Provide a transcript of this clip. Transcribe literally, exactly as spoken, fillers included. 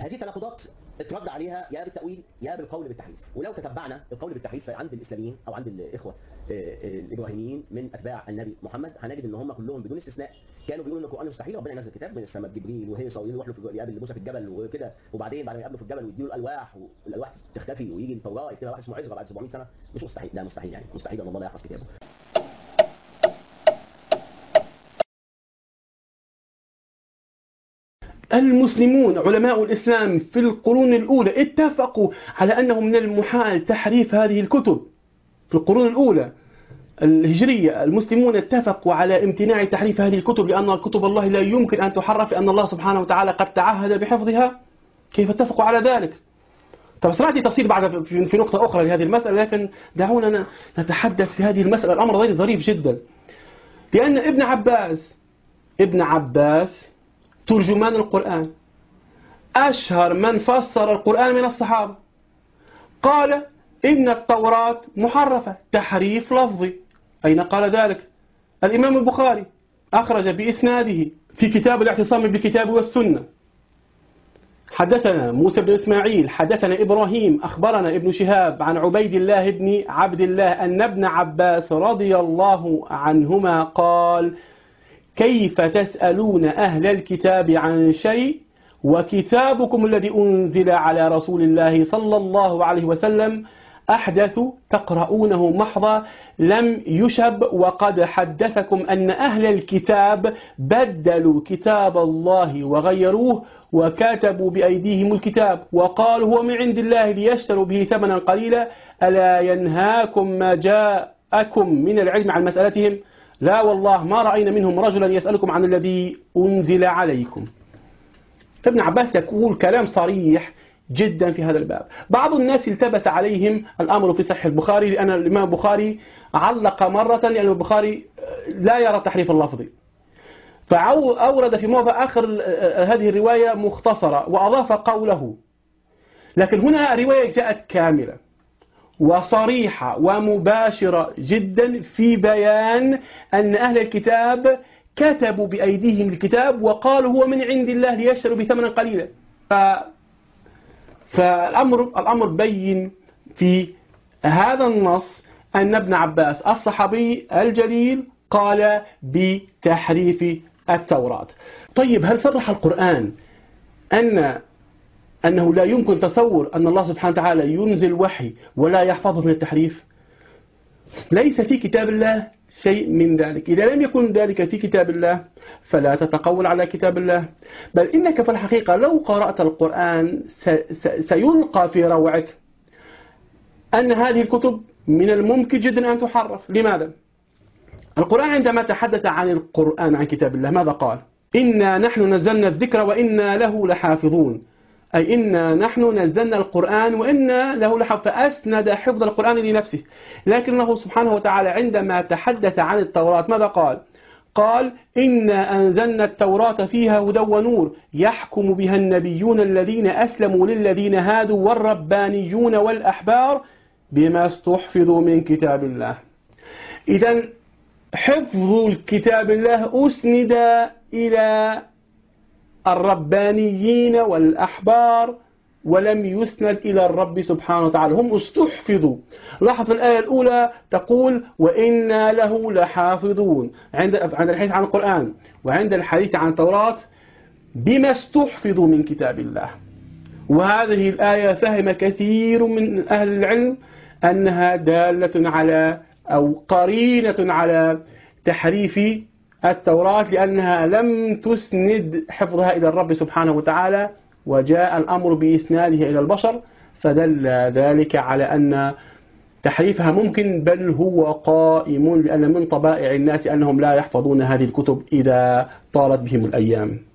هذه التناقضات اترد عليها يا بالتأويل يا بالقول بالتحريف. ولو تتبعنا القول بالتحريف عند الإسلاميين أو عند الإخوة الإبراهيميين من أتباع النبي محمد، هنجد إن هم كلهم بدون استثناء كانوا بيقولوا إن القرآن مستحيل، ربنا ينزل كتاب من السماء، جبريل وهيصة ويروح له في يقابل موسى في الجبل وكده، وبعدين بعد ما يقابله في الجبل ويديله الألواح والألواح تختفي ويجي التوراة يكتبها واحد اسمه عزرا بعد سبعمائة سنة. مش مستحيل، ده مستحيل يعني، مستحيل ان الله لا يحفظ كتابه. المسلمون علماء الإسلام في القرون الأولى اتفقوا على أنه من المحال تحريف هذه الكتب. في القرون الأولى الهجرية المسلمون اتفقوا على امتناع تحريف هذه الكتب، لأن كتب الله لا يمكن أن تحرف، لأن الله سبحانه وتعالى قد تعهد بحفظها. كيف اتفقوا على ذلك؟ طب سمعتي تفصيل بعد في نقطة أخرى لهذه المسألة، لكن دعونا نتحدث في هذه المسألة. الأمر غير ظريف جدا، لأن ابن عباس ابن عباس ترجمان القرآن، أشهر من فسر القرآن من الصحابة، قال إن التوراة محرفة تحريف لفظي. أين قال ذلك؟ الإمام البخاري أخرج بإسناده في كتاب الاعتصام بالكتاب والسنة. حدثنا موسى بن إسماعيل حدثنا إبراهيم أخبرنا ابن شهاب عن عبيد الله بن عبد الله أن ابن عباس رضي الله عنهما قال: كيف تسألون أهل الكتاب عن شيء وكتابكم الذي أنزل على رسول الله صلى الله عليه وسلم أحدث تقرؤونه محضا لم يشب، وقد حدثكم أن أهل الكتاب بدلوا كتاب الله وغيروه وكاتبوا بأيديهم الكتاب وقالوا هو من عند الله ليشتروا به ثمنا قليلا، ألا ينهاكم ما جاءكم من العلم عن مسألتهم؟ لا والله ما رأينا منهم رجلا يسألكم عن الذي أنزل عليكم. ابن عباس يقول كلام صريح جدا في هذا الباب. بعض الناس التبس عليهم الأمر في صحيح البخاري، لأن الإمام البخاري علق مرة، لأن البخاري لا يرى تحريف اللفظي، فأورد في موضع آخر هذه الرواية مختصرة وأضاف قوله. لكن هنا رواية جاءت كاملة وصريحة ومباشرة جدا في بيان أن أهل الكتاب كتبوا بأيديهم الكتاب وقالوا هو من عند الله ليشتروا بثمنا قليلا. ف... فالأمر الأمر بين في هذا النص أن ابن عباس الصحابي الجليل قال بتحريف التوراة. طيب هل صرح القرآن أن أنه لا يمكن تصور أن الله سبحانه وتعالى ينزل وحي ولا يحفظه من التحريف؟ ليس في كتاب الله شيء من ذلك. إذا لم يكن ذلك في كتاب الله فلا تتقول على كتاب الله، بل إنك في الحقيقة لو قرأت القرآن سيلقى في روعك أن هذه الكتب من الممكن جدا أن تحرف. لماذا؟ القرآن عندما تحدث عن القرآن عن كتاب الله ماذا قال؟ إنا نحن نزلنا الذكر وإنا له لحافظون، أي إنا نحن نزلنا القرآن وإنا له لحفظ، فأسند حفظ القرآن لنفسه. لكنه سبحانه وتعالى عندما تحدث عن التوراة ماذا قال؟ قال إنا أنزلنا التوراة فيها هدى ونور يحكم بها النبيون الذين أسلموا للذين هادوا والربانيون والأحبار بما استحفظوا من كتاب الله. إذن حفظ الكتاب الله أسند إلى الربانيين والأحبار ولم يسند إلى الرب سبحانه وتعالى، هم استحفظوا. لاحظ الآية الأولى تقول وإنا له لحافظون عند عند الحديث عن القرآن، وعند الحديث عن التوراة بما استحفظوا من كتاب الله. وهذه الآية فهم كثير من أهل العلم أنها دالة على أو قرينة على تحريف التوراة، لأنها لم تسند حفظها إلى الرب سبحانه وتعالى، وجاء الأمر بإسنادها إلى البشر، فدل ذلك على أن تحريفها ممكن، بل هو قائم، لأن من طبائع الناس أنهم لا يحفظون هذه الكتب إذا طالت بهم الأيام.